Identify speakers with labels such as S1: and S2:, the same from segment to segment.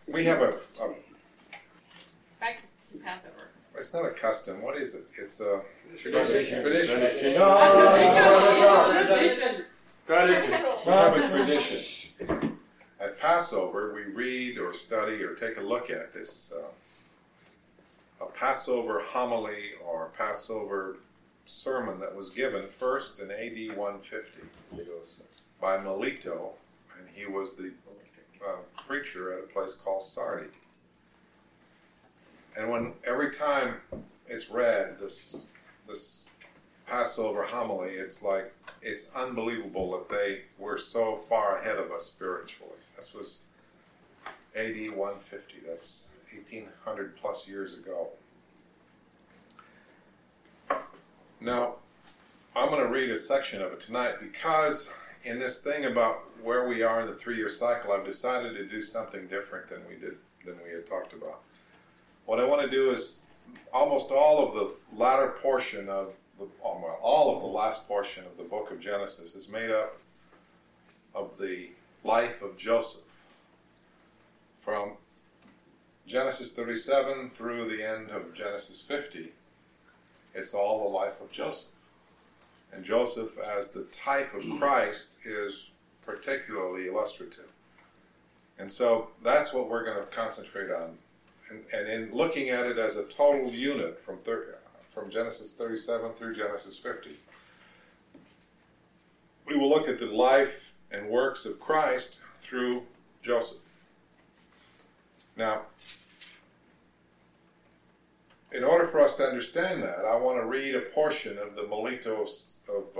S1: we have a
S2: Back to Passover.
S1: it's not a custom. What is it? It's a
S3: Tradition.
S1: tradition.
S2: Tradition.
S1: We have a tradition. At Passover, we read or study or take a look at this a Passover homily or Passover sermon that was given first in AD 150 by Melito, and he was the preacher at a place called Sardi. And every time it's read, this Passover homily, it's unbelievable that they were so far ahead of us spiritually. This was AD 150. That's 1,800 plus years ago. Now, I'm going to read a section of it tonight because in this thing about where we are in the 3-year cycle, I've decided to do something different than we had talked about. What I want to do is almost all of the latter portion of all of the last portion of the book of Genesis is made up of the life of Joseph. From Genesis 37 through the end of Genesis 50, it's all the life of Joseph. And Joseph, as the type of Christ, is particularly illustrative. And so that's what we're going to concentrate on. And in looking at it as a total unit from Genesis 37 through Genesis 50, we will look at the life and works of Christ through Joseph. Now, in order for us to understand that, I want to read a portion of the Melito's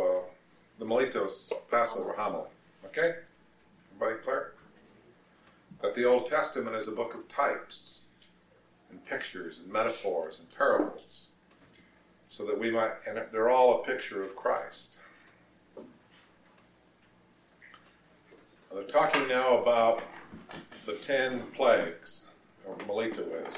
S1: Passover homily. Okay? Everybody clear? That the Old Testament is a book of types and pictures and metaphors and parables, so that we might, and they're all a picture of Christ. They're talking now about the 10 plagues, or Melito is.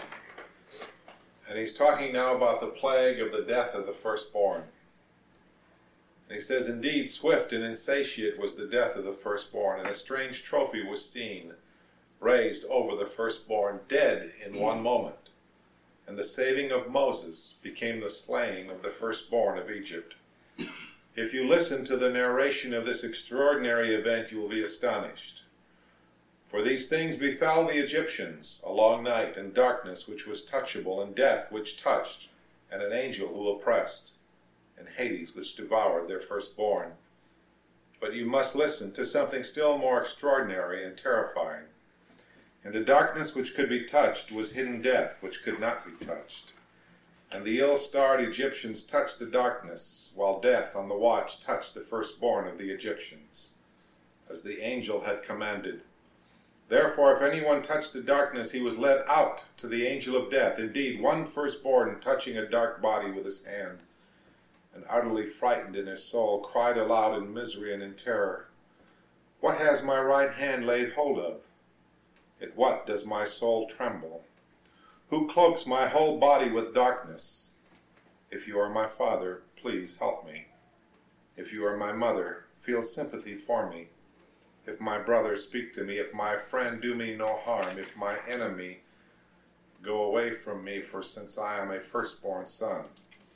S1: And he's talking now about the plague of the death of the firstborn. And he says, "Indeed, swift and insatiate was the death of the firstborn, and a strange trophy was seen, raised over the firstborn, dead in one moment. And the saving of Moses became the slaying of the firstborn of Egypt." If you listen to the narration of this extraordinary event, you will be astonished. For these things befell the Egyptians, a long night, and darkness which was touchable, and death which touched, and an angel who oppressed, and Hades which devoured their firstborn. But you must listen to something still more extraordinary and terrifying. In the darkness which could be touched was hidden death which could not be touched. And the ill-starred Egyptians touched the darkness, while death on the watch touched the firstborn of the Egyptians, as the angel had commanded. Therefore, if anyone touched the darkness, he was led out to the angel of death. Indeed, one firstborn touching a dark body with his hand, and utterly frightened in his soul, cried aloud in misery and in terror, "What has my right hand laid hold of? At what does my soul tremble? Who cloaks my whole body with darkness? If you are my father, please help me. If you are my mother, feel sympathy for me. If my brother, speak to me. If my friend, do me no harm. If my enemy, go away from me, for since I am a firstborn son."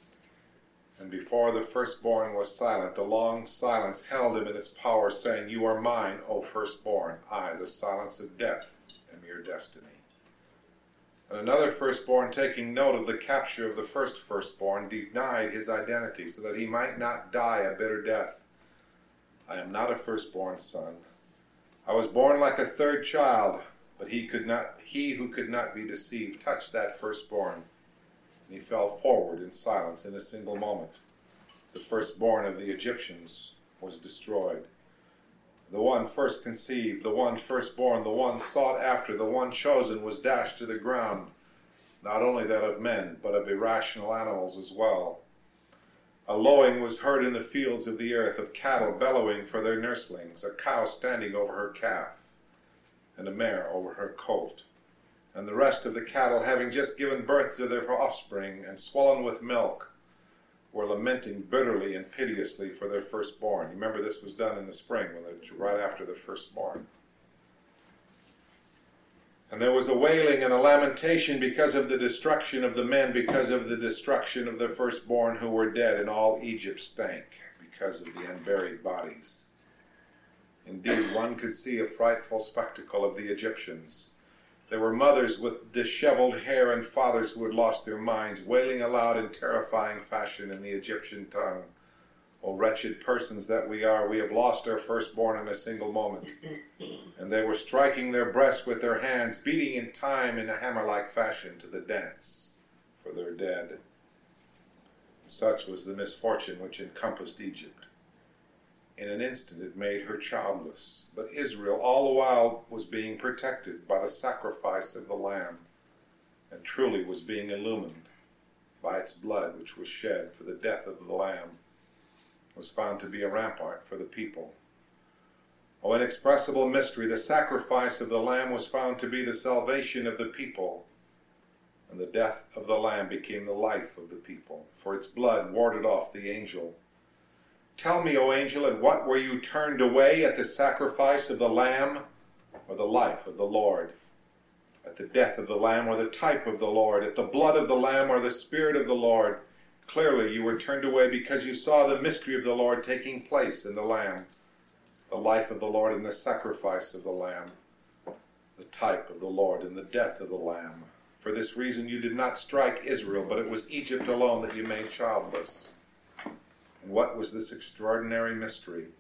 S1: And before the firstborn was silent, the long silence held him in its power, saying, "You are mine, O firstborn. I, the silence of death, am your destiny." And another firstborn, taking note of the capture of the firstborn, denied his identity, so that he might not die a bitter death. "I am not a firstborn son. I was born like a third child." But he who could not be deceived touched that firstborn, and he fell forward in silence in a single moment. The firstborn of the Egyptians was destroyed. The one first conceived, the one firstborn, the one sought after, the one chosen was dashed to the ground, not only that of men, but of irrational animals as well. A lowing was heard in the fields of the earth, of cattle bellowing for their nurslings, a cow standing over her calf, and a mare over her colt. And the rest of the cattle, having just given birth to their offspring and swollen with milk, were lamenting bitterly and piteously for their firstborn. You remember this was done in the spring, right after the firstborn. And there was a wailing and a lamentation because of the destruction of the men, because of the destruction of the firstborn who were dead, and all Egypt stank because of the unburied bodies. Indeed, one could see a frightful spectacle of the Egyptians. There were mothers with disheveled hair and fathers who had lost their minds, wailing aloud in terrifying fashion in the Egyptian tongue. O wretched persons that we are, we have lost our firstborn in a single moment. And they were striking their breasts with their hands, beating in time in a hammer-like fashion to the dance for their dead. Such was the misfortune which encompassed Egypt. In an instant it made her childless. But Israel all the while was being protected by the sacrifice of the Lamb, and truly was being illumined by its blood which was shed, for the death of the Lamb was found to be a rampart for the people. O inexpressible mystery, the sacrifice of the Lamb was found to be the salvation of the people, and the death of the Lamb became the life of the people, for its blood warded off the angel. Tell me, O angel, at what were you turned away, at the sacrifice of the Lamb or the life of the Lord? At the death of the Lamb or the type of the Lord? At the blood of the Lamb or the Spirit of the Lord? Clearly you were turned away because you saw the mystery of the Lord taking place in the Lamb, the life of the Lord and the sacrifice of the Lamb, the type of the Lord and the death of the Lamb. For this reason you did not strike Israel, but it was Egypt alone that you made childless. And what was this extraordinary mystery?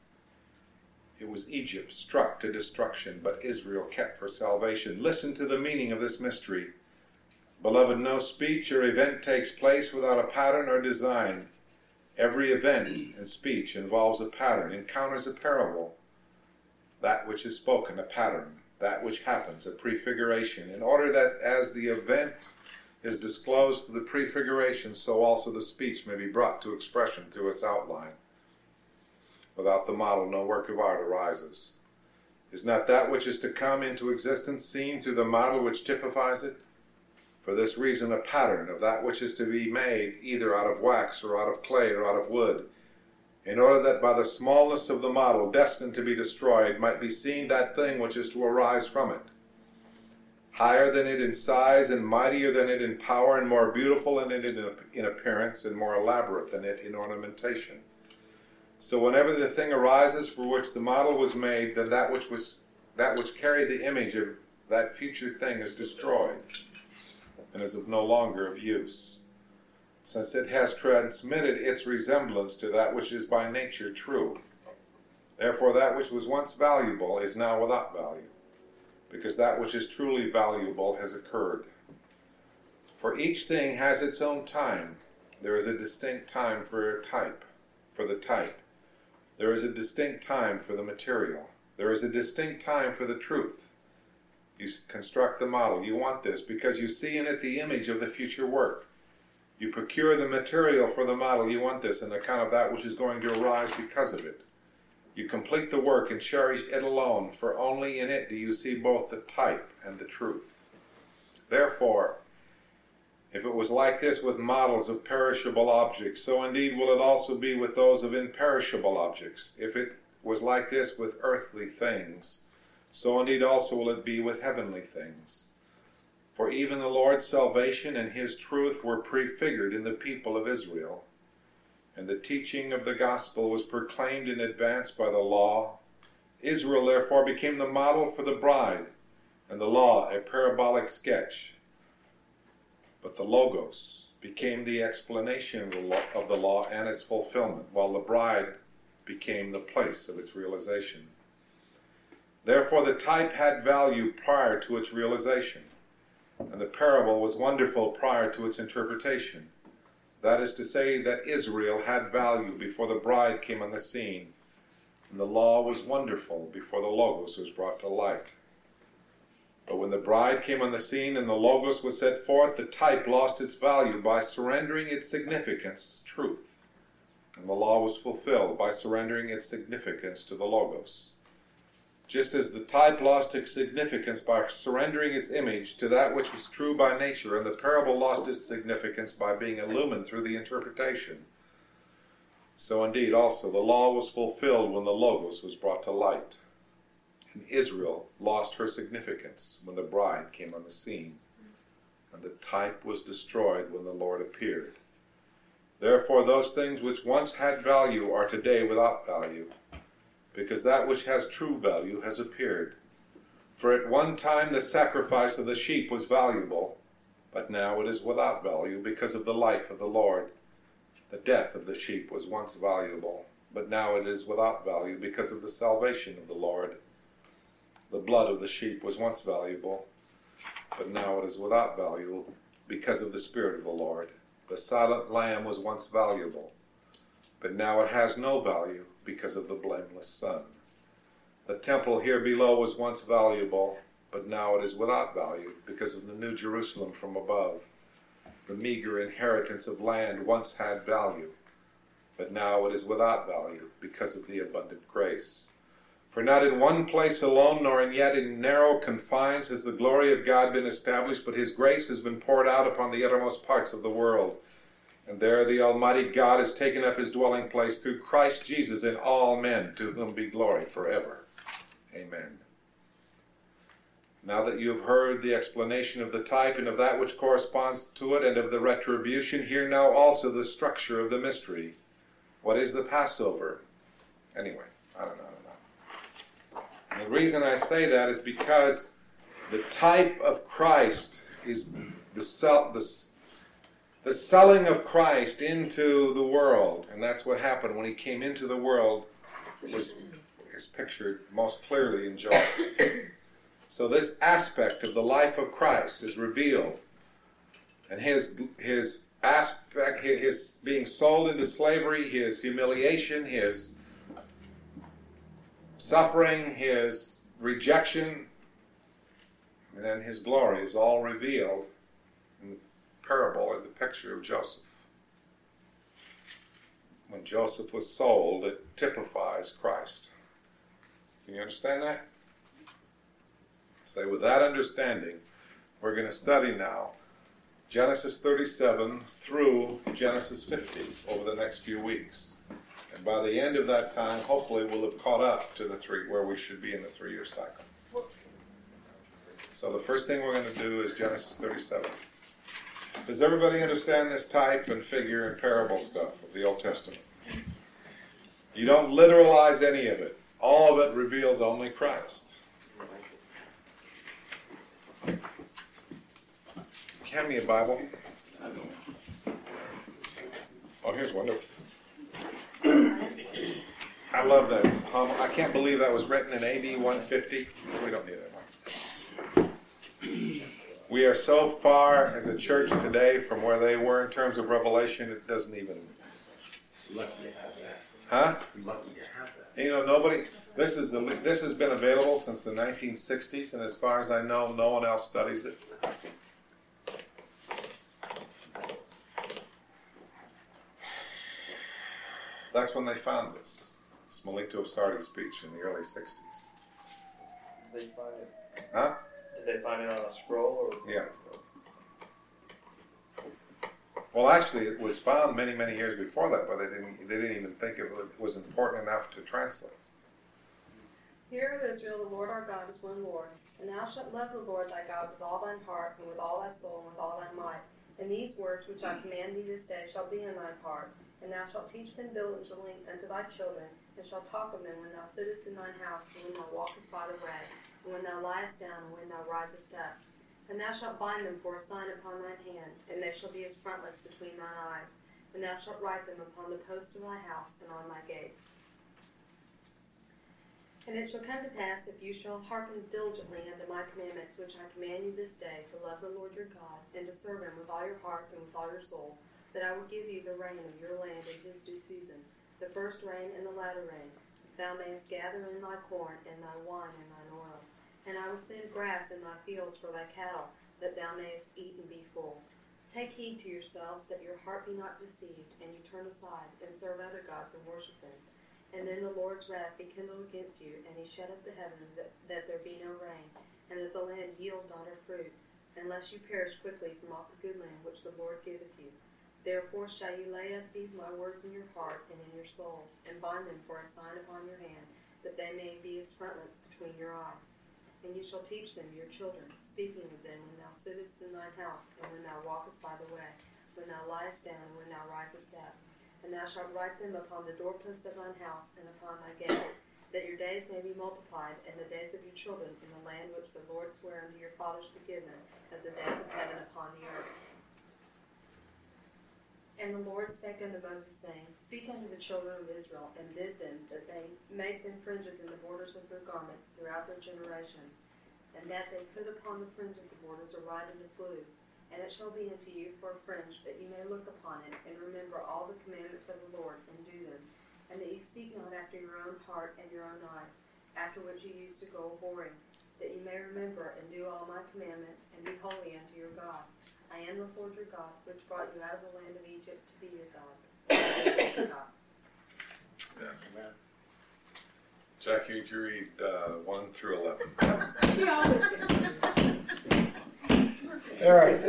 S1: It was Egypt struck to destruction, but Israel kept for salvation. Listen to the meaning of this mystery. Beloved, no speech or event takes place without a pattern or design. Every event and speech involves a pattern, encounters a parable. That which is spoken, a pattern. That which happens, a prefiguration. In order that as the event is disclosed to the prefiguration, so also the speech may be brought to expression through its outline. Without the model, no work of art arises. Is not that which is to come into existence seen through the model which typifies it? For this reason, a pattern of that which is to be made, either out of wax or out of clay or out of wood, in order that by the smallness of the model destined to be destroyed might be seen that thing which is to arise from it, higher than it in size and mightier than it in power and more beautiful than it in appearance and more elaborate than it in ornamentation. So whenever the thing arises for which the model was made, then that which carried the image of that future thing is destroyed and is of no longer of use, since it has transmitted its resemblance to that which is by nature true. Therefore that which was once valuable is now without value, because that which is truly valuable has occurred. For each thing has its own time. There is a distinct time for the type. There is a distinct time for the material. There is a distinct time for the truth. You construct the model. You want this because you see in it the image of the future work. You procure the material for the model. You want this on account of that which is going to arise because of it. You complete the work and cherish it alone, for only in it do you see both the type and the truth. Therefore, if it was like this with models of perishable objects, so indeed will it also be with those of imperishable objects. If it was like this with earthly things, so indeed also will it be with heavenly things. For even the Lord's salvation and his truth were prefigured in the people of Israel, and the teaching of the gospel was proclaimed in advance by the law. Israel therefore became the model for the bride, and the law a parabolic sketch. But the Logos became the explanation of the law and its fulfillment, while the bride became the place of its realization. Therefore the type had value prior to its realization, and the parable was wonderful prior to its interpretation. That is to say that Israel had value before the bride came on the scene, and the law was wonderful before the Logos was brought to light. But when the bride came on the scene and the Logos was set forth, the type lost its value by surrendering its significance, truth, and the law was fulfilled by surrendering its significance to the Logos. Just as the type lost its significance by surrendering its image to that which was true by nature, and the parable lost its significance by being illumined through the interpretation, so indeed also the law was fulfilled when the Logos was brought to light. and Israel lost her significance when the bride came on the scene, and the type was destroyed when the Lord appeared. Therefore, those things which once had value are today without value, because that which has true value has appeared. For at one time the sacrifice of the sheep was valuable, but now it is without value because of the life of the Lord. The death of the sheep was once valuable, but now it is without value because of the salvation of the Lord. The blood of the sheep was once valuable, but now it is without value because of the Spirit of the Lord. The silent lamb was once valuable, but now it has no value because of the blameless Son. The temple here below was once valuable, but now it is without value because of the New Jerusalem from above. The meager inheritance of land once had value, but now it is without value because of the abundant grace. For not in one place alone, nor yet in narrow confines, has the glory of God been established, but his grace has been poured out upon the uttermost parts of the world. And there the Almighty God has taken up his dwelling place through Christ Jesus in all men, to whom be glory forever. Amen. Now that you have heard the explanation of the type and of that which corresponds to it and of the retribution, hear now also the structure of the mystery. What is the Passover? Anyway, I don't know. And the reason I say that is because the type of Christ is the selling of Christ into the world. And that's what happened when he came into the world, is pictured most clearly in John. So this aspect of the life of Christ is revealed. And his aspect, his being sold into slavery, his humiliation, his suffering, his rejection, and then his glory is all revealed in the parable or the picture of Joseph. When Joseph was sold, it typifies Christ. Can you understand that? So with that understanding, we're going to study now Genesis 37 through Genesis 50 over the next few weeks. And by the end of that time, hopefully we'll have caught up to where we should be in the 3-year cycle. So the first thing we're going to do is Genesis 37. Does everybody understand this type and figure and parable stuff of the Old Testament? You don't literalize any of it. All of it reveals only Christ. Hand me a Bible. Oh, here's one. I love that. I can't believe that was written in AD 150. We don't need it. We are so far as a church today from where they were in terms of revelation, it doesn't even...
S3: Lucky to have that.
S1: Huh?
S3: Lucky to have that.
S1: You know, nobody... This has been available since the 1960s, and as far as I know, no one else studies it. That's when they found this Melito of Sardis speech in the early 60s.
S4: Did they find it?
S1: Huh?
S4: Did they find it on a scroll or?
S1: Yeah. Well, actually, it was found many, many years before that, but they didn't even think it was important enough to translate.
S5: Hear, O Israel, the Lord our God is one Lord. And thou shalt love the Lord thy God with all thine heart, and with all thy soul, and with all thy might. And these words which I command thee this day shall be in thine heart. And thou shalt teach them diligently unto thy children, and shalt talk of them when thou sittest in thine house, and when thou walkest by the way, and when thou liest down, and when thou risest up. And thou shalt bind them for a sign upon thine hand, and they shall be as frontlets between thine eyes. And thou shalt write them upon the posts of thy house and on thy gates. And it shall come to pass, if you shall hearken diligently unto my commandments, which I command you this day, to love the Lord your God, and to serve him with all your heart and with all your soul, that I will give you the rain of your land in his due season, the first rain and the latter rain, that thou mayest gather in thy corn, and thy wine, and thine oil. And I will send grass in thy fields for thy cattle, that thou mayest eat and be full. Take heed to yourselves, that your heart be not deceived, and you turn aside, and serve other gods, and worship them. And then the Lord's wrath be kindled against you, and he shut up the heavens, that there be no rain, and that the land yield not her fruit, unless you perish quickly from off the good land which the Lord giveth you. Therefore shall you lay up these my words in your heart and in your soul, and bind them for a sign upon your hand, that they may be as frontlets between your eyes. And you shall teach them your children, speaking of them when thou sittest in thine house, and when thou walkest by the way, when thou liest down, and when thou risest up. And thou shalt write them upon the doorpost of thine house, and upon thy gates, that your days may be multiplied, and the days of your children in the land which the Lord sware unto your fathers to give them, as the depth of heaven upon the earth. And the Lord spake unto Moses, saying, Speak unto the children of Israel, and bid them that they make them fringes in the borders of their garments throughout their generations, and that they put upon the fringe of the borders a writing of blue. And it shall be unto you for a fringe, that you may look upon it, and remember all the commandments of the Lord, and do them, and that you seek not after your own heart and your own eyes, after which you used to go a-whoring, that you may remember and do all my commandments, and be holy unto your God. I am the Lord your God, which brought you out of the land of Egypt to be your God. I am the Lord your God.
S1: Yeah. Jackie, would you read 1 through 11?
S2: She always gets it.
S3: All right.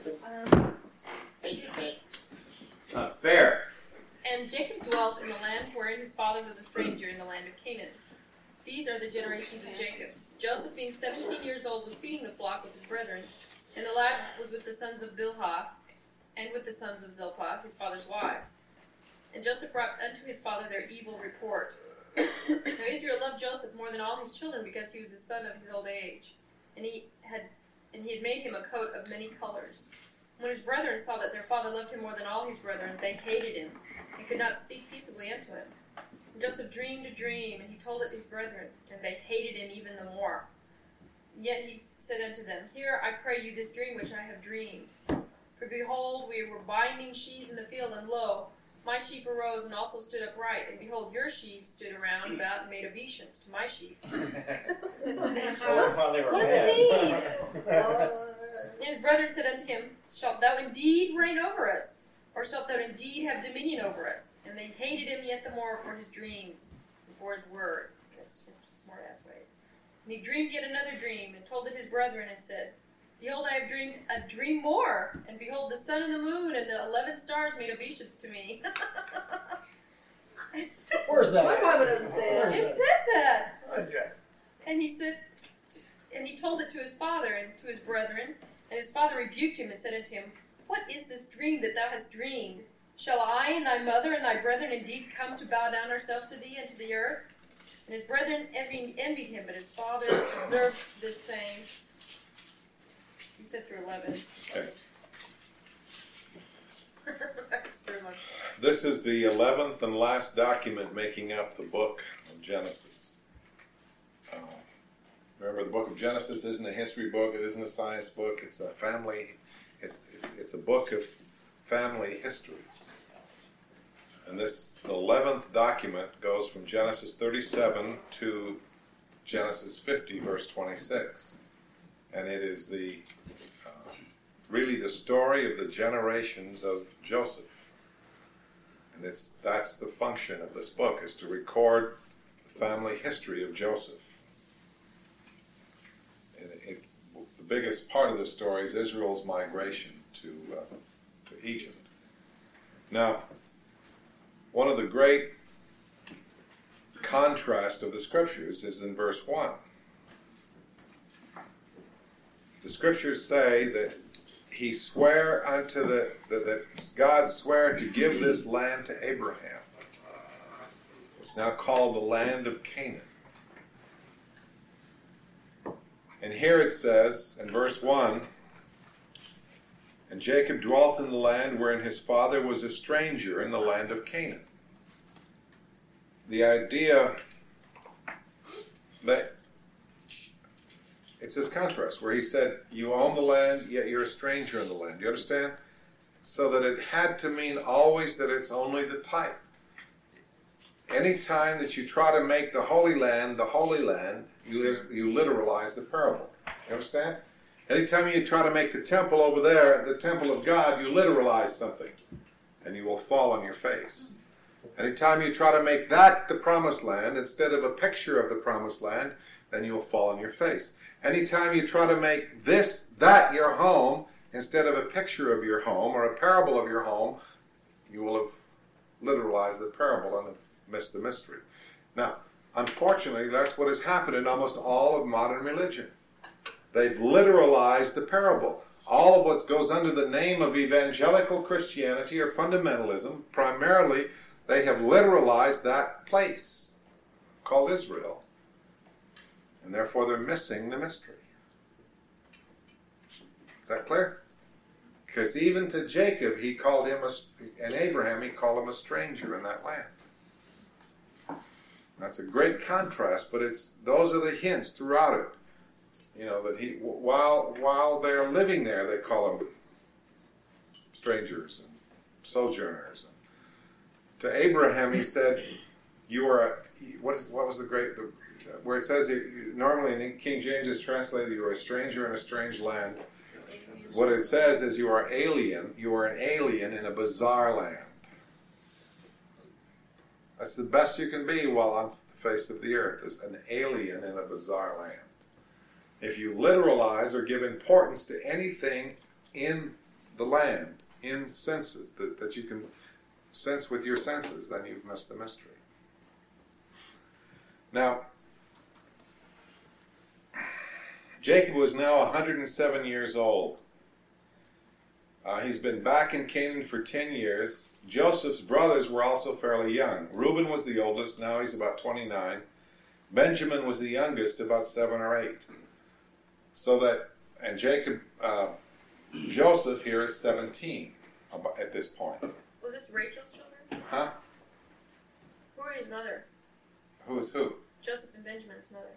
S3: Not fair.
S2: And Jacob dwelt in the land wherein his father was a stranger, in the land of Canaan. These are the generations of Jacob. Joseph, being 17 years old, was feeding the flock with his brethren, and the lad was with the sons of Bilhah, and with the sons of Zilpah, his father's wives. And Joseph brought unto his father their evil report. Now Israel loved Joseph more than all his children, because he was the son of his old age, and he had made him a coat of many colors. When his brethren saw that their father loved him more than all his brethren, they hated him, and could not speak peaceably unto him. And Joseph dreamed a dream, and he told it his brethren, and they hated him even the more. Yet he said unto them, Hear, I pray you, this dream which I have dreamed. For behold, we were binding sheaves in the field, and lo, my sheaf arose and also stood upright, and behold, your sheaves stood around about and made obeisance to my sheaf.
S3: While they were
S2: What does
S3: mad.
S2: it mean? And his brethren said unto him, Shalt thou indeed reign over us? Or shalt thou indeed have dominion over us? And they hated him yet the more for his dreams, and for his words, in his smart-ass ways. And he dreamed yet another dream, and told it his brethren, and said, Behold, I have dreamed a dream more, and behold, the sun and the moon and the 11 stars made obeisance to me.
S3: Where's that?
S5: My Bible doesn't say that.
S3: Where's
S2: It says that.
S3: that?
S2: And he said, and he told it to his father and to his brethren, and his father rebuked him and said unto him, What is this dream that thou hast dreamed? Shall I and thy mother and thy brethren indeed come to bow down ourselves to thee and to the earth? And his brethren envied him, but his father observed this saying. He said through 11.
S1: Okay.
S2: Through 11.
S1: This is the 11th and last document making up the book of Genesis. Remember, the book of Genesis isn't a history book. It isn't a science book. It's a family. It's a book of family histories. And this 11th document goes from Genesis 37 to Genesis 50, verse 26. And it is really the story of the generations of Joseph. And that's the function of this book, is to record the family history of Joseph. And the biggest part of the story is Israel's migration to Egypt. Now, one of the great contrasts of the scriptures is in verse 1. The scriptures say that he sware unto that God sware to give this land to Abraham. It's now called the land of Canaan. And here it says in verse 1, And Jacob dwelt in the land wherein his father was a stranger, in the land of Canaan. The idea that it's this contrast where he said, you own the land, yet you're a stranger in the land. You understand? So that it had to mean always that it's only the type. Any time that you try to make the Holy Land, you literalize the parable. You understand? Anytime you try to make the temple over there, the temple of God, you literalize something, and you will fall on your face. Anytime you try to make that the promised land instead of a picture of the promised land, then you will fall on your face. Anytime you try to make that your home instead of a picture of your home or a parable of your home, you will have literalized the parable and have missed the mystery. Now, Unfortunately, that's what has happened in almost all of modern religion. They've literalized the parable. All of what goes under the name of evangelical Christianity or fundamentalism, primarily they have literalized that place called Israel. And therefore they're missing the mystery. Is that clear? Because even to Jacob, he called him, and Abraham, he called him a stranger in that land. That's a great contrast, but those are the hints throughout it. You know, that while they're living there, they call them strangers and sojourners. To Abraham, he said, "You are." What was where it says normally in King James is translated, "You are a stranger in a strange land." What it says is, "You are alien. You are an alien in a bizarre land." That's the best you can be while on the face of the earth, is an alien in a bizarre land. If you literalize or give importance to anything in the land, in senses, that you can sense with your senses, then you've missed the mystery. Now, Jacob was now 107 years old. He's been back in Canaan for 10 years. Joseph's brothers were also fairly young. Reuben was the oldest, now he's about 29. Benjamin was the youngest, about 7 or 8. And Joseph here is 17 at this point.
S2: Was this Rachel's children?
S1: Huh?
S2: Who are his mother?
S1: Who is who?
S2: Joseph and Benjamin's mother.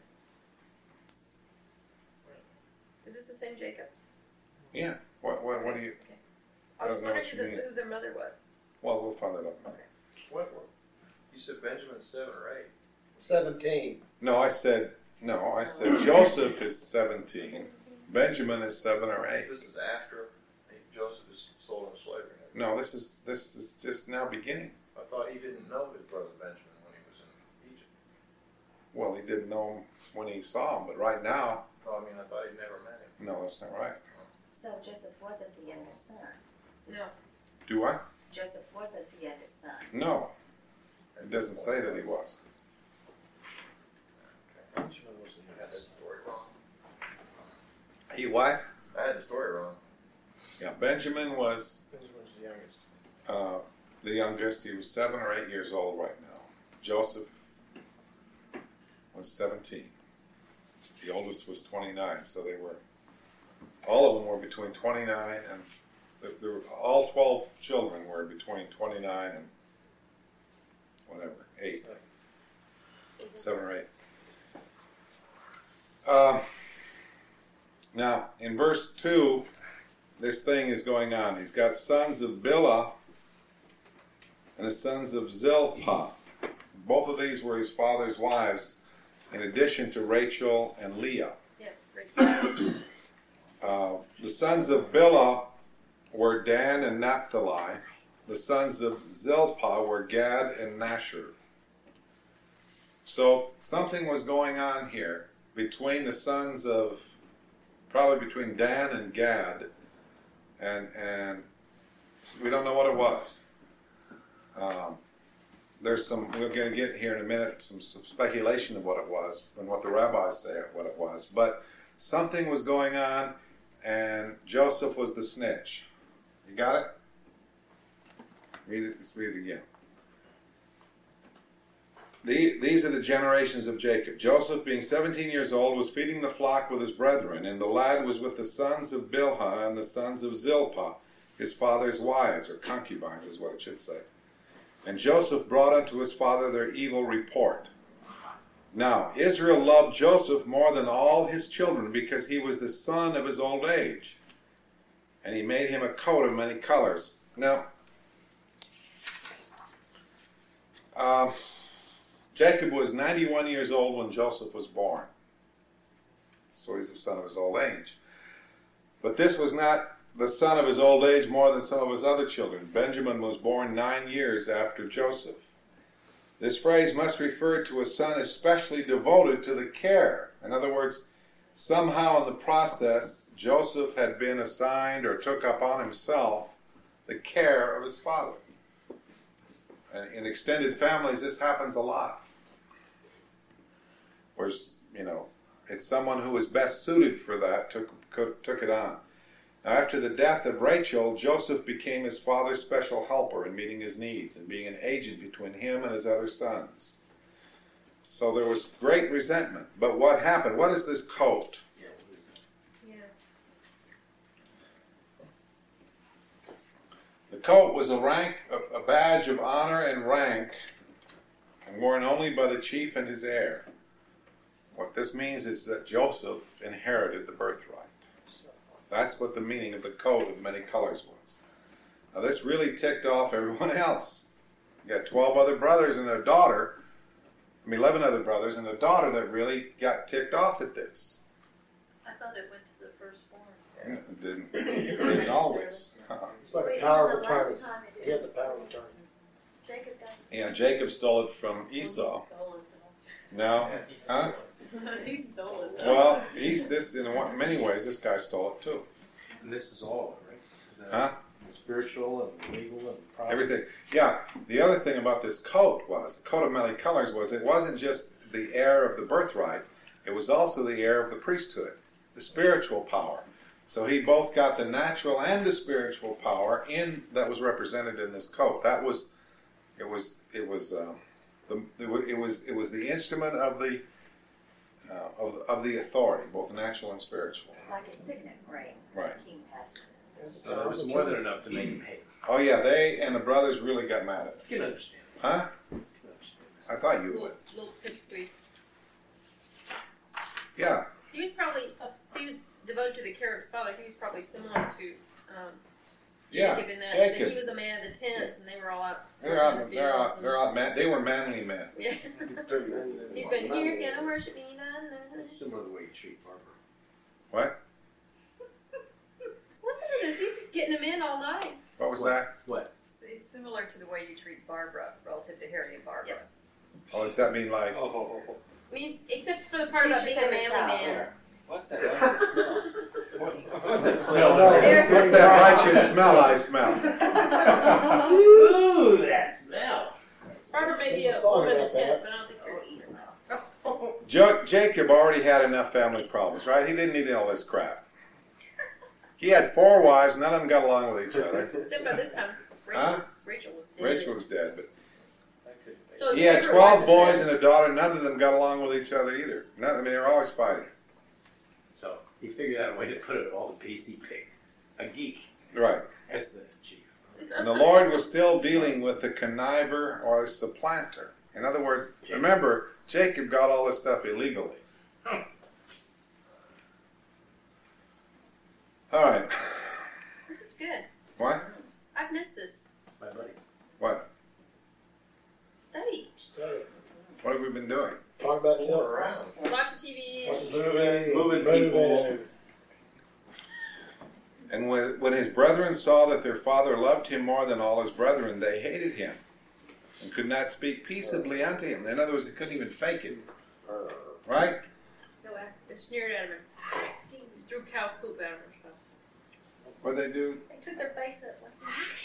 S2: Is this the same Jacob?
S1: Yeah. What do you...
S2: Okay. I was
S1: don't know
S2: wondering
S1: what you mean.
S2: who their mother was.
S1: Well, we'll find that out.
S2: Okay.
S6: What? You said Benjamin's 7 or 8.
S3: 17.
S1: No, I said Joseph is 17. Benjamin is 7 or 8.
S6: This is after Joseph is sold into slavery.
S1: No, this is just now beginning.
S6: I thought he didn't know his brother Benjamin when he was in Egypt.
S1: Well, he didn't know him when he saw him, but right now,
S6: Oh, I mean, I thought he'd never met him.
S1: no, that's not right.
S7: So Joseph wasn't the youngest son.
S2: No.
S1: Do I?
S7: Joseph wasn't the youngest son.
S1: No. It doesn't say that he was.
S6: Benjamin was the I had that story wrong.
S1: He what?
S6: I had the story wrong.
S1: Yeah, Benjamin was
S6: Benjamin's the youngest.
S1: the youngest. He was 7 or 8 years old right now. Joseph was 17. The oldest was 29, so all of them were between 29 and, all 12 children were between 29 and whatever, 8. 7 or 8. Now, in verse 2, this thing is going on. He's got sons of Bilhah and the sons of Zilpah. Both of these were his father's wives, in addition to Rachel and Leah.
S2: Yeah, great.
S1: The sons of Bilhah were Dan and Naphtali. The sons of Zilpah were Gad and Nasher. So something was going on here between the sons of, probably between Dan and Gad, and we don't know what it was. We're going to get here in a minute, some speculation of what it was and what the rabbis say what it was. But something was going on, and Joseph was the snitch. You got it? Let's read it again. These are the generations of Jacob. Joseph, being 17 years old, was feeding the flock with his brethren, and the lad was with the sons of Bilhah and the sons of Zilpah, his father's wives, or concubines is what it should say. And Joseph brought unto his father their evil report. Now, Israel loved Joseph more than all his children, because he was the son of his old age. And he made him a coat of many colors. Now, Jacob was 91 years old when Joseph was born. So he's the son of his old age. But this was not the son of his old age more than some of his other children. Benjamin was born 9 years after Joseph. This phrase must refer to a son especially devoted to the care. In other words, somehow in the process, Joseph had been assigned or took upon himself the care of his father. And in extended families, this happens a lot. was, it's someone who was best suited for that took it on. Now, after the death of Rachel, Joseph became his father's special helper in meeting his needs and being an agent between him and his other sons. So there was great resentment. But what happened? What is this coat?
S2: Yeah.
S1: The coat was a badge of honor and rank, and worn only by the chief and his heir. What this means is that Joseph inherited the birthright. That's what the meaning of the coat of many colors was. Now this really ticked off everyone else. You got 12 other brothers and a daughter, 11 other brothers and a daughter that really got ticked off at this.
S2: I thought it went to the firstborn.
S1: It didn't always.
S3: It's like
S7: Wait,
S3: a power
S7: the
S3: of attorney.
S7: last time it
S3: He had the power of attorney.
S7: Jacob got
S1: Yeah, Jacob stole it from Esau. No? Huh?
S2: He stole it.
S1: Well, in many ways, this guy stole it too.
S8: And this is all of it, right? Is that
S1: Huh?
S8: spiritual and legal and property?
S1: Everything. Yeah. The other thing about this coat was, the coat of many colors was, it wasn't just the heir of the birthright, it was also the heir of the priesthood, the spiritual power. So he both got the natural and the spiritual power that was represented in this coat. It was the instrument of the authority, both natural and spiritual.
S7: like a signet ring.
S1: Right.
S7: King passes.
S8: So there was more than enough to make him hate.
S1: Oh yeah, they and the brothers really got mad at it.
S8: You can understand.
S1: Huh?
S8: You can understand.
S1: I thought you would.
S2: Little pipsqueak.
S1: Yeah.
S2: He was devoted to the care of his father. He was probably similar to
S1: Yeah,
S2: Jacob in that
S1: Jacob.
S2: he was a man of the tents, and they were all out.
S1: They're out man. They were manly men.
S2: Yeah. He's been here, gonna worship me. Nah.
S8: Similar to the way you treat Barbara.
S1: What?
S2: Listen to this. He's just getting him in all night.
S1: What was that?
S8: What?
S2: It's similar to the way you treat Barbara relative to Harry and Barbara.
S7: Yes.
S1: Oh, does that mean like?
S2: Means except for the part
S7: She's
S2: about
S7: your
S2: being a
S7: favorite
S2: manly
S7: child.
S2: man.
S8: What's that? What's the smell? What's that
S3: smell?
S1: What's that righteous smell I smell?
S8: Ooh, that smell.
S2: Barbara may be
S3: There's
S2: a
S3: a song
S2: woman of the
S3: about that.
S2: tent, but I don't think you're Esau.
S1: Jacob already had enough family problems, right? He didn't need all this crap. He had 4 wives. None of them got along with each other.
S2: Except by this time,
S1: Huh?
S2: Rachel was dead.
S1: Rachel was dead, but
S2: So his
S1: he had
S2: favorite
S1: 12
S2: wife
S1: boys
S2: was
S1: and
S2: dead.
S1: a daughter. None of them got along with each other either. They were always fighting.
S8: So he figured out a way to put it all in peace. He picked a geek
S1: Right.
S8: as the chief.
S1: And the Lord was still dealing with the conniver or the supplanter. In other words, remember, Jacob got all this stuff illegally. All right.
S2: This is good.
S1: What?
S2: I've missed this.
S8: My buddy.
S1: What?
S2: Study.
S3: Study.
S1: What have we been doing?
S3: Talk about it.
S2: Watch TV.
S8: Moving people.
S1: And when his brethren saw that their father loved him more than all his brethren, they hated him and could not speak peaceably unto him. In other words, they couldn't even fake it. Right?
S2: They sneered at him and threw cow poop at him or stuff.
S1: What'd they do?
S7: They took their face up like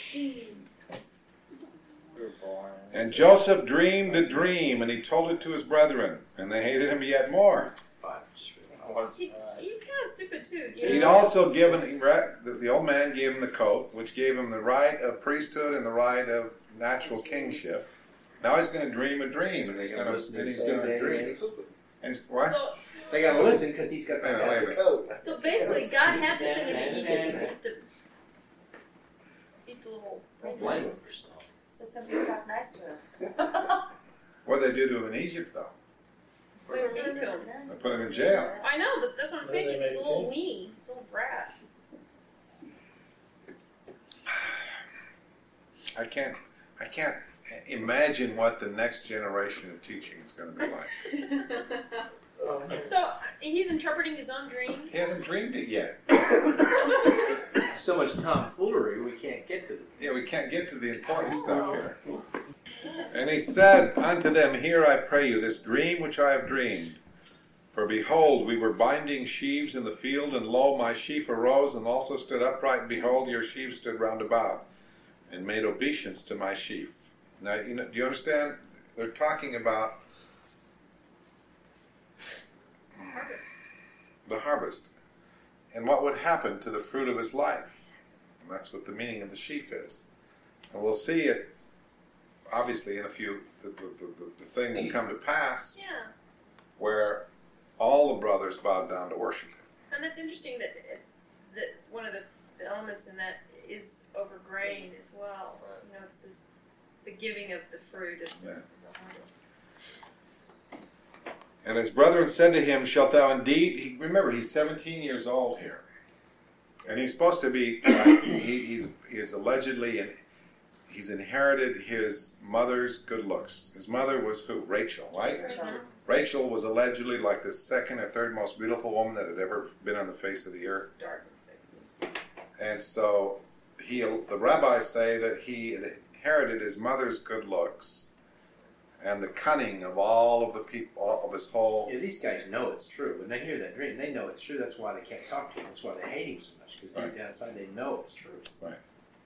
S1: And Joseph dreamed a dream, and he told it to his brethren, and they hated him yet more.
S2: He's kind of stupid too.
S1: He'd also given, the old man gave him the coat, which gave him the right of priesthood and the right of natural kingship. Now he's going to dream a dream, and he's going to dream. And what?
S2: So,
S8: They got to listen because he's got
S1: Wait a minute, wait a minute.
S3: Coat.
S2: so basically, God had to send him to Egypt just to beat the little.
S8: Don't blame him for stuff.
S7: So somebody talk nice to him.
S1: What'd they do to him in Egypt, though?
S2: They were mean to him.
S1: They put him in jail.
S2: I know, but that's what I'm saying. He's a little weenie. He's a little brat.
S1: I can't imagine what the next generation of teaching is going to be like.
S2: So he's interpreting his own dream.
S1: He hasn't dreamed it yet.
S8: So much tomfoolery, we can't get to it.
S1: Yeah, we can't get to the important stuff here. And he said unto them, Hear, I pray you, this dream which I have dreamed. For behold, we were binding sheaves in the field, and lo, my sheaf arose, and also stood upright, and behold, your sheaves stood round about, and made obeisance to my sheaf. Now, do you understand? They're talking about the harvest, and what would happen to the fruit of his life. And that's what the meaning of the sheaf is. And we'll see it, obviously, in a few, the thing will come to pass
S2: Yeah.
S1: where all the brothers bowed down to worship him.
S2: And that's interesting that one of the elements in that is over grain as well. You know, it's this, the giving of the fruit of the harvest.
S1: And his brethren said to him, shalt thou indeed, remember he's 17 years old here. And he's supposed to be, he's allegedly, and he's inherited his mother's good looks. His mother was who? Rachel, right?
S2: Mhm.
S1: Rachel was allegedly like the second or third most beautiful woman that had ever been on the face of the earth.
S2: Dark and sexy.
S1: And so the rabbis say that he inherited his mother's good looks and the cunning of all of the people, all of his whole.
S8: Yeah, these guys know it's true. When they hear that dream, they know it's true. That's why they can't talk to him. That's why they hate him so much. Because deep down inside, they know it's true.
S1: Right.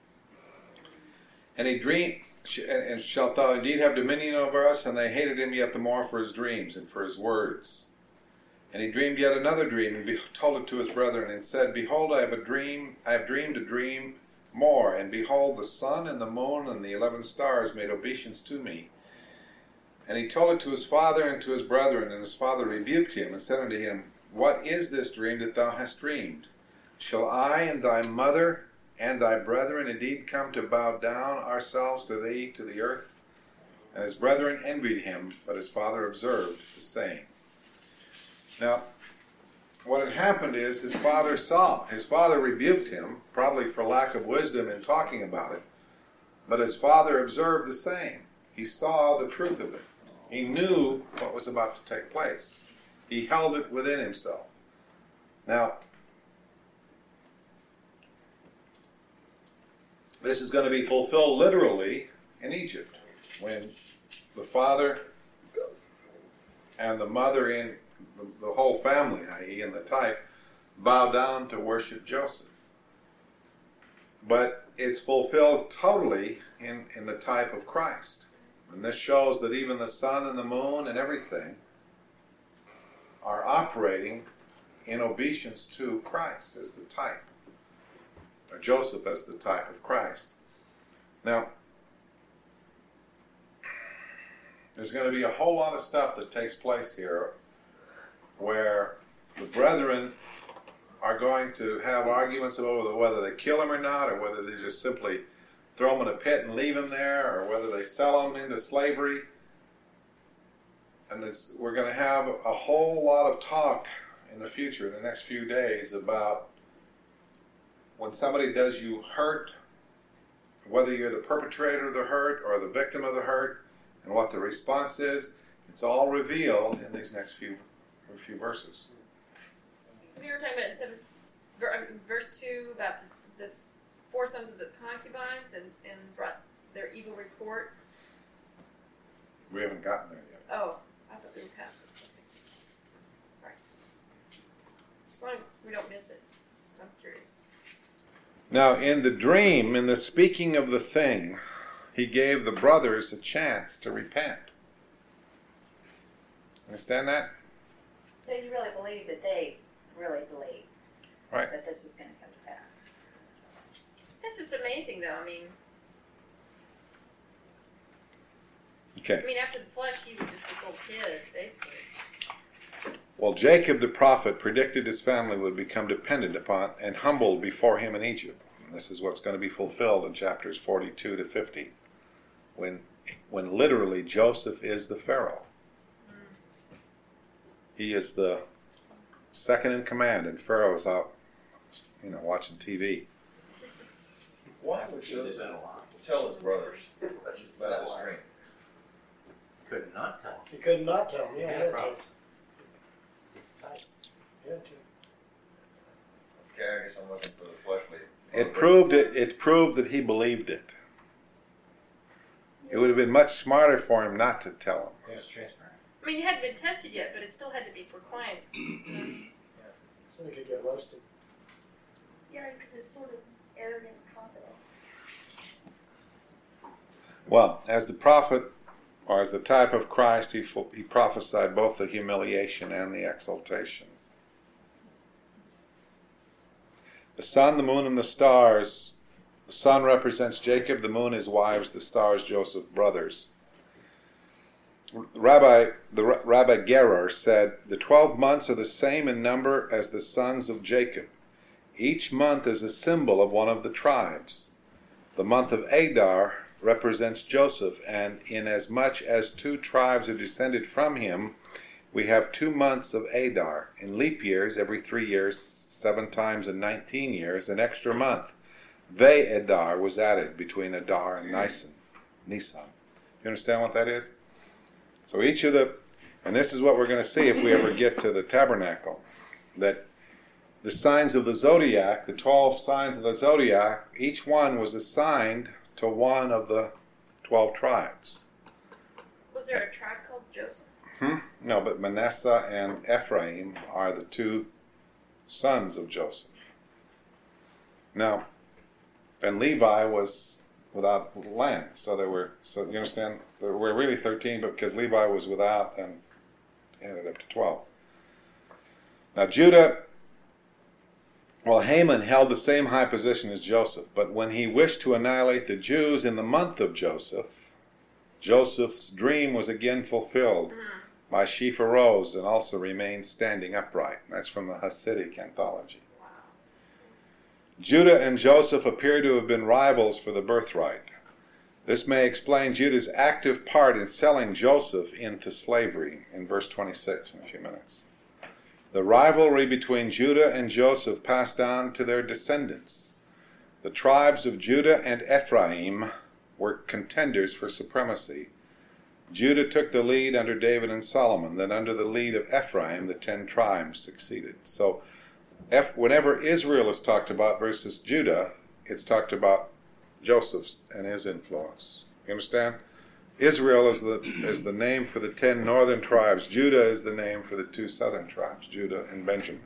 S1: And he dreamed, and shalt thou indeed have dominion over us? And they hated him yet the more for his dreams and for his words. And he dreamed yet another dream, and told it to his brethren, and said, behold, I have dreamed a dream more, and behold, the sun and the moon and the 11 stars made obeisance to me. And he told it to his father and to his brethren, and his father rebuked him, and said unto him, what is this dream that thou hast dreamed? Shall I and thy mother and thy brethren indeed come to bow down ourselves to thee to the earth? And his brethren envied him, but his father observed the saying. Now, what had happened is his father rebuked him, probably for lack of wisdom in talking about it, but his father observed the same. He saw the truth of it. He knew what was about to take place. He held it within himself. Now, this is going to be fulfilled literally in Egypt, when the father and the mother in the whole family, i.e. in the type, bow down to worship Joseph. But it's fulfilled totally in the type of Christ. And this shows that even the sun and the moon and everything are operating in obedience to Christ as the type, or Joseph as the type of Christ. Now, there's going to be a whole lot of stuff that takes place here where the brethren are going to have arguments over whether they kill him or not, or whether they just simply throw him in a pit and leave him there, or whether they sell him into slavery. And we're going to have a whole lot of talk in the future, in the next few days, about when somebody does you hurt, whether you're the perpetrator of the hurt or the victim of the hurt, and what the response is. It's all revealed in these next few verses.
S2: We were talking about verse 2 about the 4 sons of the concubines and brought their evil report.
S1: We haven't gotten there yet.
S2: Oh, I thought we were past it. Okay. Sorry. As long as we don't miss it. I'm curious.
S1: Now, in the dream, in the speaking of the thing, he gave the brothers a chance to repent. Understand that?
S7: So you really believe that they really believed
S1: Right.
S7: that this was going to come to pass?
S2: That's just amazing, though. I mean,
S1: Okay.
S2: after the flesh, he was just a little kid, basically.
S1: Well, Jacob the prophet predicted his family would become dependent upon and humbled before him in Egypt. And this is what's going to be fulfilled in chapters 42 to 50, when literally Joseph is the Pharaoh. He is the second in command, and Pharaoh's out, watching TV.
S6: Why would
S8: He did
S6: Joseph
S8: that a lot.
S6: tell his brothers about his dream?
S8: Could not tell.
S3: You could not tell me. I
S8: Yeah,
S3: had to.
S8: probably.
S3: You had to.
S6: Okay, I guess I'm looking for the fleshly.
S1: It proved that he believed it. It would have been much smarter for him not to tell him.
S8: It was transparent.
S2: I mean, it hadn't been tested yet, but it still had to be proclaimed.
S3: Somebody could get roasted.
S7: Yeah, because it's sort of arrogant and confident.
S1: Well, as the prophet, or as the type of Christ, he prophesied both the humiliation and the exaltation. The sun, the moon, and the stars. The sun represents Jacob, the moon his wives, the stars Joseph brothers. Rabbi Gerer said, the 12 months are the same in number as the sons of Jacob. Each month is a symbol of one of the tribes. The month of Adar represents Joseph, and inasmuch as 2 tribes are descended from him, we have 2 months of Adar. In leap years, every 3 years, 7 times in 19 years, an extra month. Ve-Adar was added between Adar and Nisan. You understand what that is? So each of and this is what we're going to see if we ever get to the tabernacle, that the signs of the zodiac, the 12 signs of the zodiac, each one was assigned to one of the 12 tribes.
S2: Was there a tribe called Joseph?
S1: No, but Manasseh and Ephraim are the 2 sons of Joseph. Now, and Levi was without land, so you understand, there were really 13, but because Levi was without, then ended up to 12. Now Judah, Haman held the same high position as Joseph, but when he wished to annihilate the Jews in the month of Joseph, Joseph's dream was again fulfilled. My sheaf arose and also remained standing upright. That's from the Hasidic anthology. Judah and Joseph appear to have been rivals for the birthright. This may explain Judah's active part in selling Joseph into slavery in verse 26 in a few minutes. The rivalry between Judah and Joseph passed on to their descendants. The tribes of Judah and Ephraim were contenders for supremacy. Judah took the lead under David and Solomon. Then under the lead of Ephraim, the 10 tribes succeeded. So whenever Israel is talked about versus Judah, it's talked about Joseph and his influence. You understand? Israel is the name for the 10 northern tribes. Judah is the name for the 2 southern tribes, Judah and Benjamin.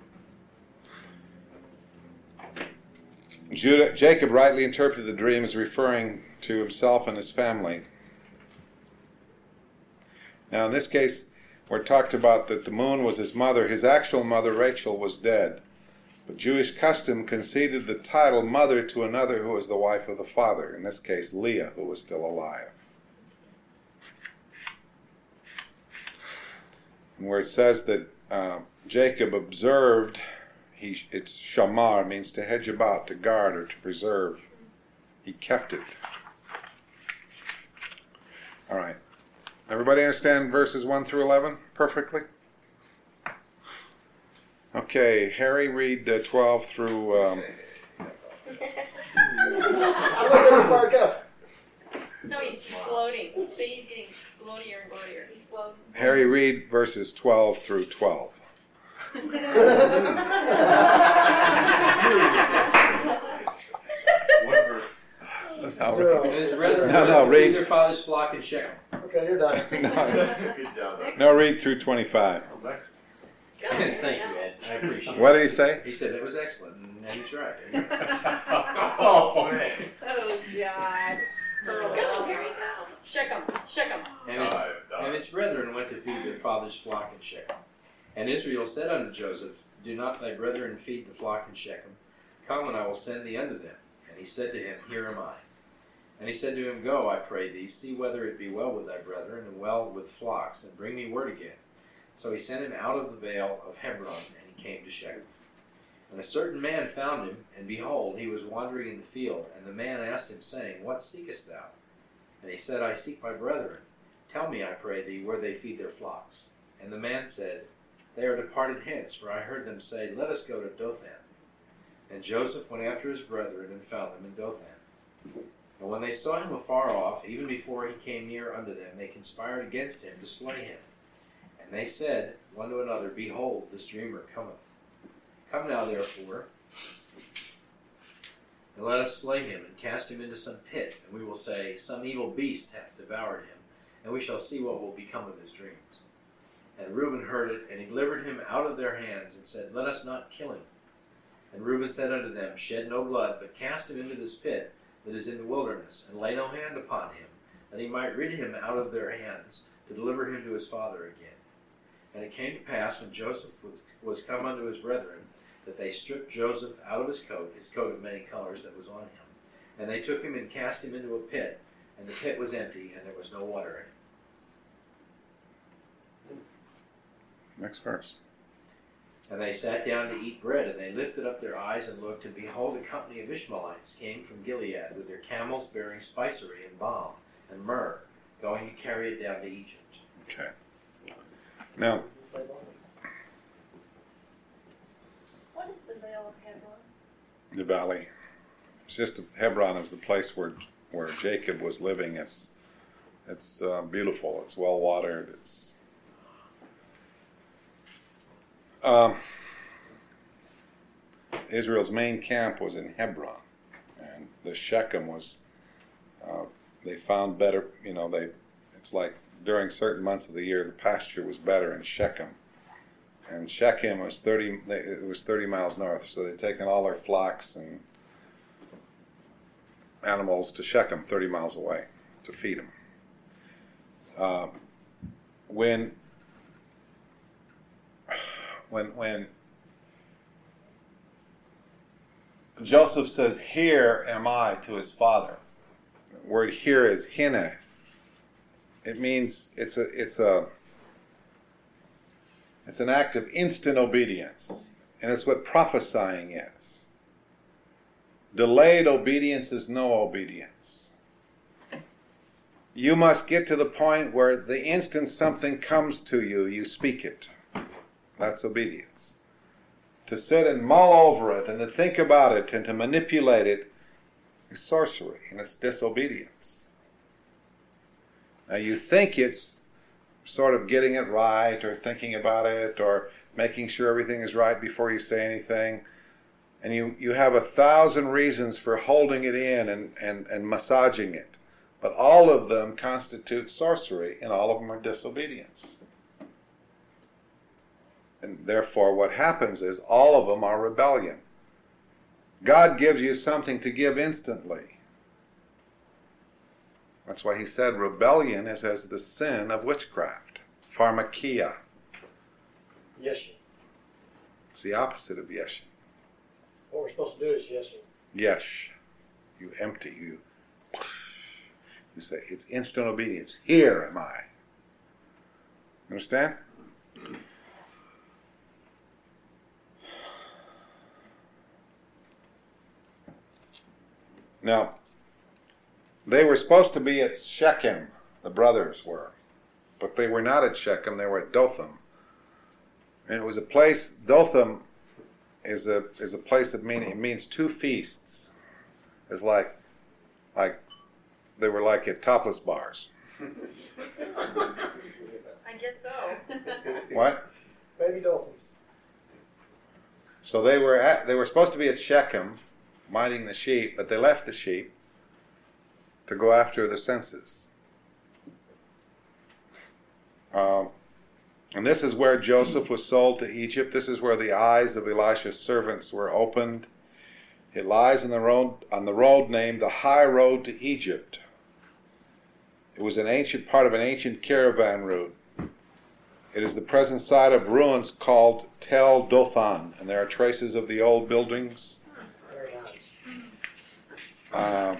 S1: Jacob rightly interpreted the dream as referring to himself and his family. Now in this case, we're talked about that the moon was his mother. His actual mother, Rachel, was dead. But Jewish custom conceded the title mother to another who was the wife of the father, in this case Leah, who was still alive. And where it says that Jacob observed, it's shamar, means to hedge about, to guard, or to preserve. He kept it. All right. Everybody understand verses 1 through 11 perfectly? Okay, Harry, read 12 through...
S3: I look at him back up.
S2: No, he's floating. See, he's getting floatier and floatier. He's floating.
S1: Harry, read verses 12 through 12.
S8: No, read their father's flock in Shechem.
S3: Okay, you're done.
S6: Good job.
S1: No, read through 25.
S8: Thank you, Ed. I appreciate it.
S1: What did he say?
S8: He said it was excellent, and he's right.
S6: Oh, man.
S2: Oh, God. Go, here you go. Shechem.
S8: And his brethren went to feed their father's flock in Shechem. And Israel said unto Joseph, Do not thy brethren feed the flock in Shechem? Come, and I will send thee unto them. And he said to him, Here am I. And he said to him, Go, I pray thee, see whether it be well with thy brethren, and well with flocks, and bring me word again. So he sent him out of the vale of Hebron, and he came to Shechem. And a certain man found him, and behold, he was wandering in the field. And the man asked him, saying, What seekest thou? And he said, I seek my brethren. Tell me, I pray thee, where they feed their flocks. And the man said, They are departed hence, for I heard them say, Let us go to Dothan. And Joseph went after his brethren, and found them in Dothan. And when they saw him afar off, even before he came near unto them, they conspired against him to slay him. And they said one to another, Behold, this dreamer cometh. Come now, therefore, and let us slay him, and cast him into some pit, and we will say, Some evil beast hath devoured him, and we shall see what will become of his dreams. And Reuben heard it, and he delivered him out of their hands, and said, Let us not kill him. And Reuben said unto them, Shed no blood, but cast him into this pit that is in the wilderness, and lay no hand upon him, that he might rid him out of their hands, to deliver him to his father again. And it came to pass, when Joseph was come unto his brethren, that they stripped Joseph out of his coat of many colors that was on him. And they took him and cast him into a pit, and the pit was empty, and there was no water in it.
S9: Next verse.
S8: And they sat down to eat bread, and they lifted up their eyes and looked, and behold, a company of Ishmaelites came from Gilead with their camels bearing spicery and balm and myrrh, going to carry it down to Egypt.
S9: Okay. Now,
S7: What is the Vale of Hebron?
S9: the valley. It's just Hebron is the place where Jacob was living. It's beautiful. It's well watered. Israel's main camp was in Hebron, and the Shechem was. They found better. It's like during certain months of the year, the pasture was better in Shechem. And Shechem was 30 miles north, so they'd taken all their flocks and animals to Shechem, 30 miles away, to feed them. When Joseph says, "Here am I," to his father, the word "here" is hine. It means it's an act of instant obedience, and it's what prophesying is. Delayed obedience is no obedience. You must get to the point where the instant something comes to you, you speak it. That's obedience. To sit and mull over it and to think about it and to manipulate it is sorcery, and it's disobedience. Now you think it's sort of getting it right or thinking about it or making sure everything is right before you say anything. And you have 1,000 reasons for holding it in and massaging it. But all of them constitute sorcery, and all of them are disobedience. And therefore what happens is all of them are rebellion. God gives you something to give instantly. That's why he said rebellion is as the sin of witchcraft. Pharmakia.
S3: Yeshin.
S9: It's the opposite of yeshin.
S3: What we're supposed to do is yeshin.
S9: Yesh. You empty. You say, it's instant obedience. Here am I. Understand? Now, they were supposed to be at Shechem, the brothers were. But they were not at Shechem, they were at Dothan. And it was a place, Dothan is a place that means two feasts. It's like they were like at topless bars.
S2: I guess so.
S9: What?
S3: Baby dolphins.
S9: So they were supposed to be at Shechem, minding the sheep, but they left the sheep to go after the census. And this is where Joseph was sold to Egypt. This is where the eyes of Elisha's servants were opened. It lies on the road named the High Road to Egypt. It was an ancient part of an ancient caravan route. It is the present site of ruins called Tel Dothan, and there are traces of the old buildings.
S3: Very nice.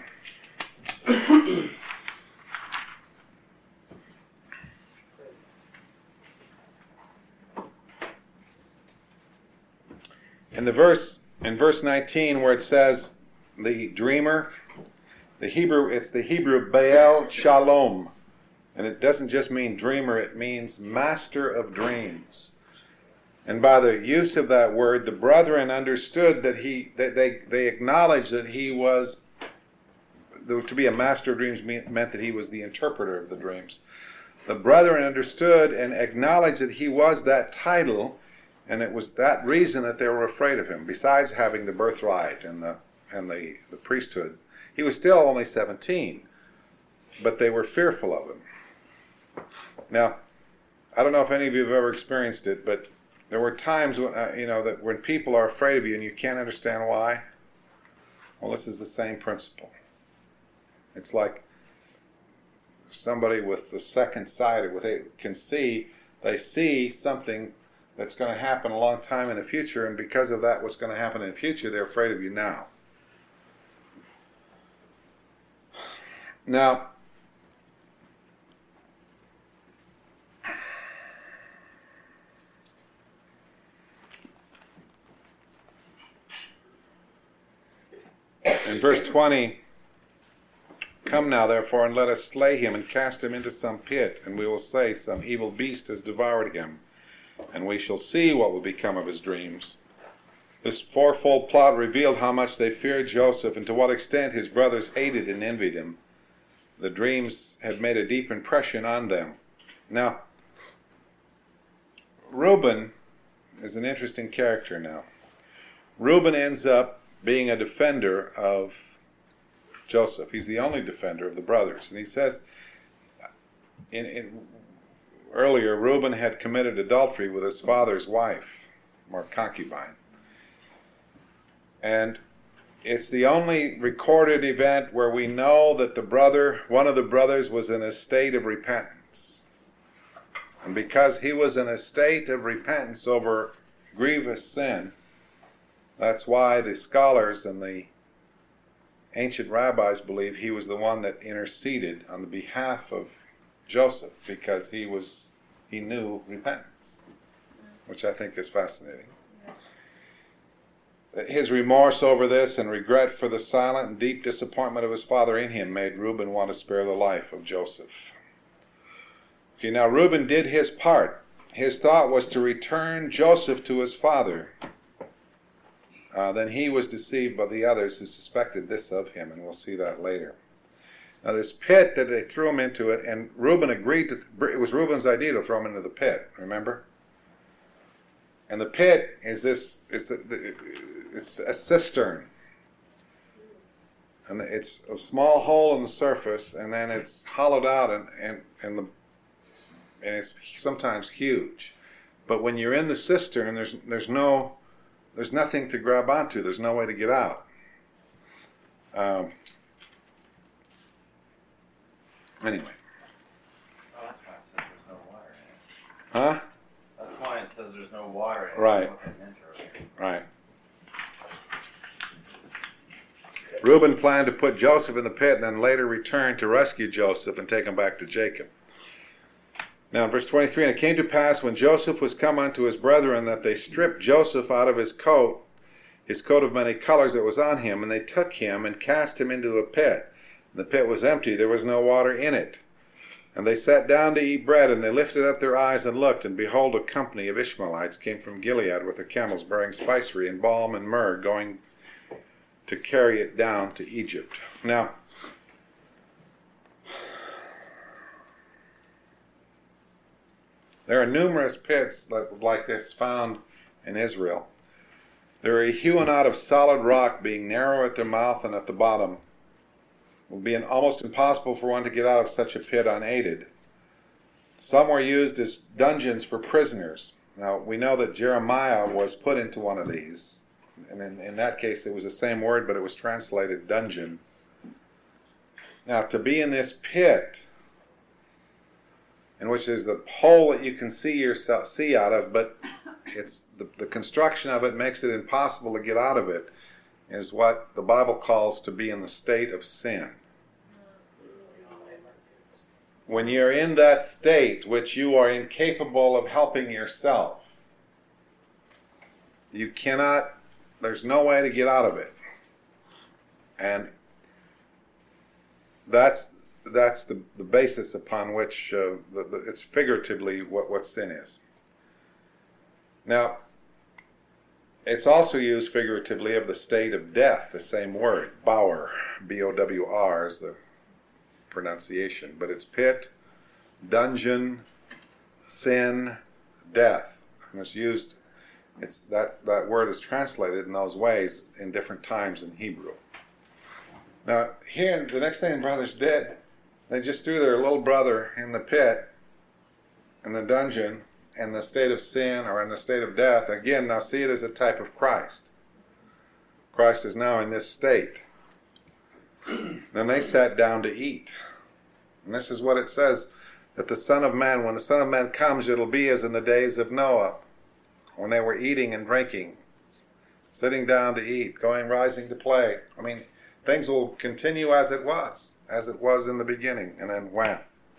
S9: In verse 19, where it says the dreamer, it's the Hebrew Baal Shalom, and it doesn't just mean dreamer; it means master of dreams. And by the use of that word, the brethren understood that they acknowledged that he was, to be a master of dreams meant that he was the interpreter of the dreams. The brethren understood and acknowledged that he was that title. And it was that reason that they were afraid of him. Besides having the birthright and the priesthood, he was still only 17, but they were fearful of him. Now, I don't know if any of you have ever experienced it, but there were times when that when people are afraid of you and you can't understand why. Well, this is the same principle. It's like somebody with the second sight, they see something that's going to happen a long time in the future, and because of that, what's going to happen in the future, they're afraid of you now. Now, in verse 20, come now, therefore, and let us slay him and cast him into some pit, and we will say, some evil beast has devoured him, and we shall see what will become of his dreams. This fourfold plot revealed how much they feared Joseph and to what extent his brothers hated and envied him. The dreams had made a deep impression on them. Now, Reuben is an interesting character now. Reuben ends up being a defender of Joseph. He's the only defender of the brothers. And he says, earlier, Reuben had committed adultery with his father's wife, or concubine. And it's the only recorded event where we know that one of the brothers was in a state of repentance. And because he was in a state of repentance over grievous sin, that's why the scholars and the ancient rabbis believe he was the one that interceded on the behalf of Joseph, because he knew repentance, which I think is fascinating. His remorse over this and regret for the silent and deep disappointment of his father in him made Reuben want to spare the life of Joseph. Okay, now Reuben did his part. His thought was to return Joseph to his father. Then he was deceived by the others who suspected this of him, and we'll see that later. Now this pit that they threw him into it, and Reuben agreed to, it was Reuben's idea to throw him into the pit, remember? And the pit is it's a cistern. And it's a small hole in the surface, and then it's hollowed out, and it's sometimes huge. But when you're in the cistern, there's nothing to grab onto. There's no way to get out. Anyway.
S6: Oh, that's why it says there's no water in it.
S9: Huh?
S6: That's why it says there's no water in it.
S9: Right. Right. Reuben planned to put Joseph in the pit and then later return to rescue Joseph and take him back to Jacob. Now in verse 23, and it came to pass when Joseph was come unto his brethren that they stripped Joseph out of his coat of many colors that was on him, and they took him and cast him into a pit. And the pit was empty, there was no water in it. And they sat down to eat bread, and they lifted up their eyes and looked, and behold, a company of Ishmaelites came from Gilead with their camels bearing spicery and balm and myrrh, going to carry it down to Egypt. Now, there are numerous pits like this found in Israel. They are hewn out of solid rock, being narrow at their mouth and at the bottom. It would be almost impossible for one to get out of such a pit unaided. Some were used as dungeons for prisoners. Now, we know that Jeremiah was put into one of these. And in that case, it was the same word, but it was translated dungeon. Now, to be in this pit, in which there's a hole that you can see out of, but it's the construction of it makes it impossible to get out of it, is what the Bible calls to be in the state of sin. When you're in that state, which you are incapable of helping yourself, you cannot, there's no way to get out of it. And that's the basis upon which it's figuratively what sin is. Now, it's also used figuratively of the state of death, the same word, Bowr, B-O-W-R is the pronunciation, but it's pit, dungeon, sin, death. And it's used, that word is translated in those ways in different times in Hebrew. Now, here, the next thing the brothers did, they just threw their little brother in the pit, in the dungeon, in the state of sin or in the state of death. Again, now see it as a type of Christ. Christ is now in this state. Then they sat down to eat. And this is what it says, that the Son of Man, when the Son of Man comes, it'll be as in the days of Noah. when they were eating and drinking, sitting down to eat, rising to play. I mean, things will continue as it was in the beginning, and then wham.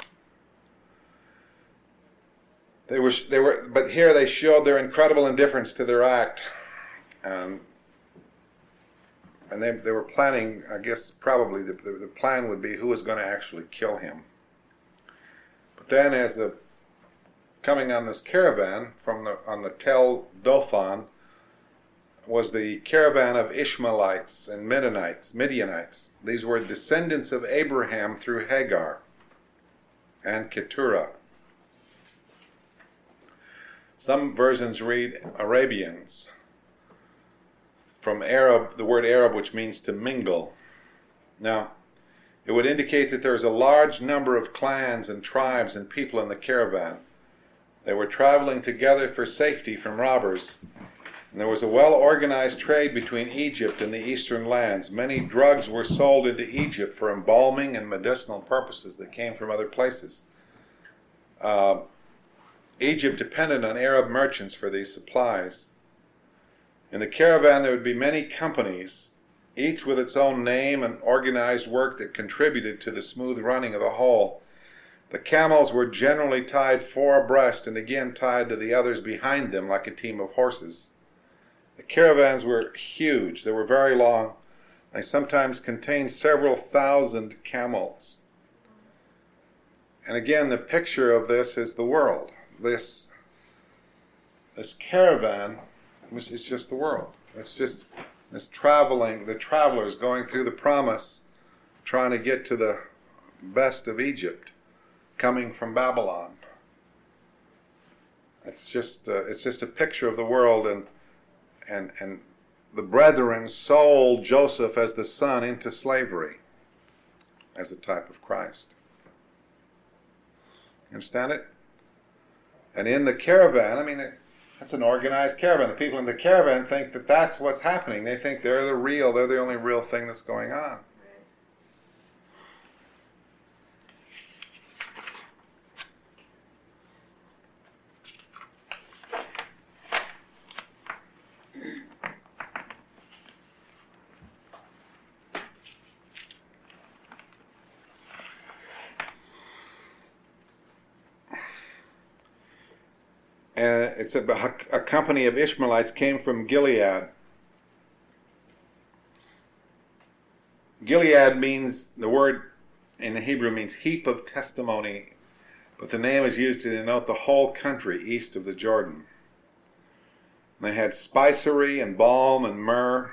S9: But here they showed their incredible indifference to their act, and they were planning. I guess probably the plan would be who was going to actually kill him. But then, as coming on this caravan on the Tel Dothan was the caravan of Ishmaelites and Midianites. These were descendants of Abraham through Hagar and Keturah. Some versions read Arabians, from Arab, the word Arab, which means to mingle. Now, it would indicate that there was a large number of clans and tribes and people in the caravan. They were traveling together for safety from robbers. And there was a well-organized trade between Egypt and the eastern lands. Many drugs were sold into Egypt for embalming and medicinal purposes that came from other places. Egypt depended on Arab merchants for these supplies. In the caravan there would be many companies, each with its own name and organized work that contributed to the smooth running of the whole. The camels were generally tied four abreast and again tied to the others behind them like a team of horses. The caravans were huge. They were very long. They sometimes contained several thousand camels. And again, the picture of this is the world. This caravan is just the world. It's just this the travelers going through the promise, trying to get to the best of Egypt, coming from Babylon. It's just a picture of the world, and the brethren sold Joseph as the son into slavery, as a type of Christ. You understand it? And in the caravan, I mean, that's an organized caravan. The people in the caravan think that that's what's happening. They think they're the only real thing that's going on. And it's a company of Ishmaelites came from Gilead. Gilead means, the word in the Hebrew means heap of testimony, but the name is used to denote the whole country east of the Jordan. And they had spicery and balm and myrrh.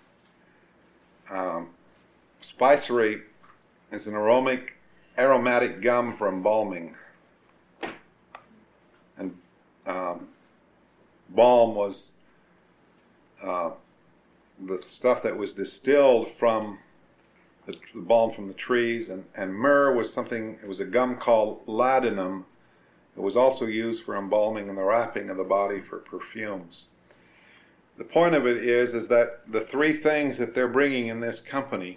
S9: Spicery is an aromatic gum for embalming. And balm was the stuff that was distilled from the balm from the trees, and myrrh was something, it was a gum called ladanum. It was also used for embalming and the wrapping of the body for perfumes. The point of it is that the three things that they're bringing in this company,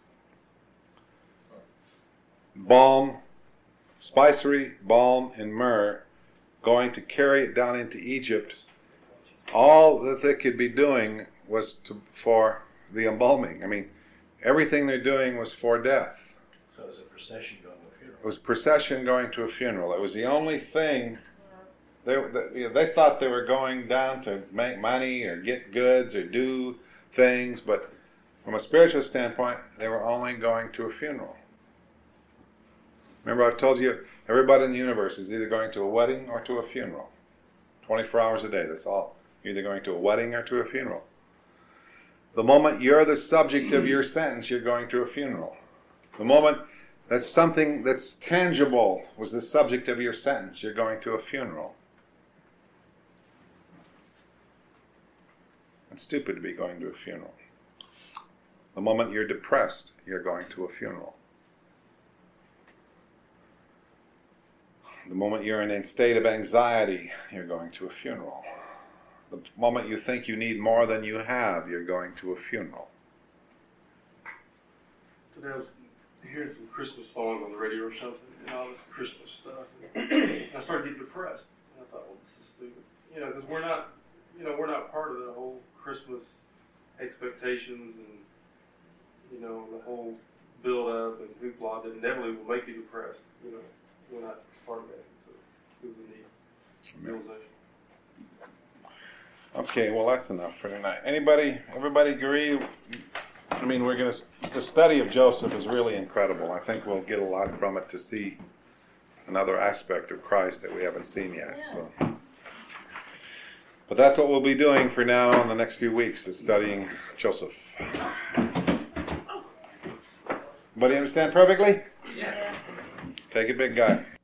S9: balm, spicery, balm, and myrrh, going to carry it down into Egypt, all that they could be doing was for the embalming. I mean, everything they're doing was for death.
S6: So it was a procession going to a funeral.
S9: It was procession going to a funeral. It was the only thing. They thought they were going down to make money or get goods or do things, but from a spiritual standpoint, they were only going to a funeral. Remember I told you, everybody in the universe is either going to a wedding or to a funeral. 24 hours a day, that's all. You're either going to a wedding or to a funeral. The moment you're the subject of your sentence, you're going to a funeral. The moment that something that's tangible was the subject of your sentence, you're going to a funeral. It's stupid to be going to a funeral. The moment you're depressed, you're going to a funeral. The moment you're in a state of anxiety, you're going to a funeral. The moment you think you need more than you have, you're going to a funeral.
S10: Today I was hearing some Christmas songs on the radio or something, and all this Christmas stuff. And I started getting depressed. And I thought, well, this is stupid. You know, because we're not, you know, we're not part of the whole Christmas expectations and, you know, the whole build up and hoopla that inevitably will make you depressed. You know, we're not part of that. So it was a neat realization.
S9: Okay, well that's enough for tonight. Everybody agree? I mean, the study of Joseph is really incredible. I think we'll get a lot from it to see another aspect of Christ that we haven't seen yet. So, but that's what we'll be doing for now in the next few weeks, is studying Joseph. Everybody understand perfectly?
S8: Yeah.
S9: Take it, big guy.